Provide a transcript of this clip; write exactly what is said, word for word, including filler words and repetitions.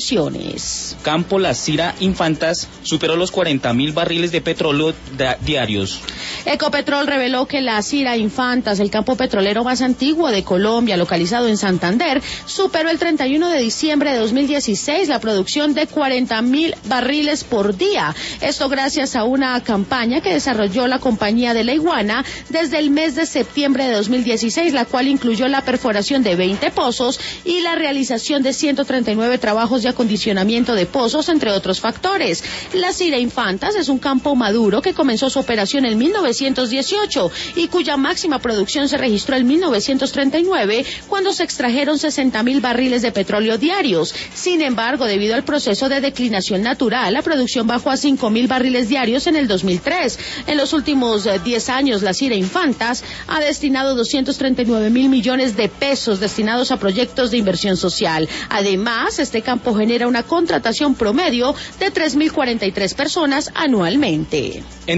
Campo La Cira Infantas superó los cuarenta mil barriles de petróleo diarios. Ecopetrol reveló que La Cira Infantas, el campo petrolero más antiguo de Colombia, localizado en Santander, superó el treinta y uno de diciembre de dos mil dieciséis la producción de cuarenta mil barriles por día. Esto gracias a una campaña que desarrolló la compañía de La Iguana desde el mes de septiembre de dos mil dieciséis, la cual incluyó la perforación de veinte pozos y la realización de ciento treinta y nueve trabajos de acondicionamiento de pozos, entre otros factores. La Cira Infantas es un campo maduro que comenzó su operación en mil novecientos dieciocho y cuya máxima producción se registró en mil novecientos treinta y nueve, cuando se extrajeron sesenta mil barriles de petróleo diarios. Sin embargo, debido al proceso de declinación natural, la producción bajó a cinco mil barriles diarios en el dos mil tres. En los últimos diez años, La Cira Infantas ha destinado doscientos treinta y nueve mil millones de pesos destinados a proyectos de inversión social. Además, este campo genera una contratación promedio de tres mil cuarenta y tres personas anualmente.